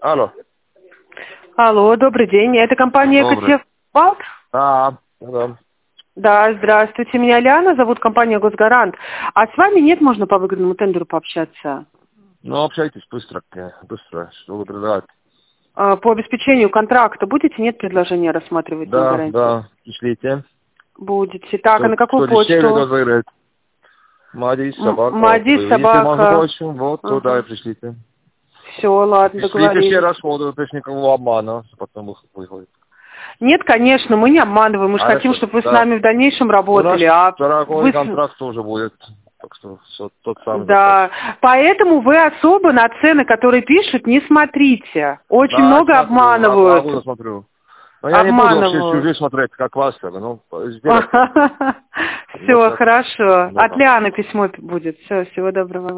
Алло. Алло, добрый день. Это компания Добрый. «Экотехбалт»? Да. Да, здравствуйте. Меня Лиана, зовут компания «Госгарант». А с вами нет, можно по выгодному тендеру пообщаться? Ну, общайтесь быстро, что вы предлагаете. По обеспечению контракта будете, нет предложения рассматривать на гарантию? Да, пришлите. Будете. Так, а на какую Кто дешевле, почту? тот выиграет. Мадис, собака. Мадис, Вы видите, собака. можно больше? Вот, Ага. туда и пришлите. Все, ладно, Пришлите все договорились. расходы, то есть никакого обмана, потом выходит. Нет, конечно, мы не обманываем. Мы же хотим, Хорошо, чтобы вы с да. нами в дальнейшем У нас работали. А дорогой вы... контракт тоже будет. Так что все, тот самый заказ. Да, поэтому вы особо на цены, которые пишут, не смотрите. Очень Да, много смотрю, обманывают. обманываю, смотрю. Но я не буду вообще Обманывают. чужие смотреть, как вас, ну, сделайте. Все, хорошо. Да. От Лианы письмо будет. Все, всего доброго.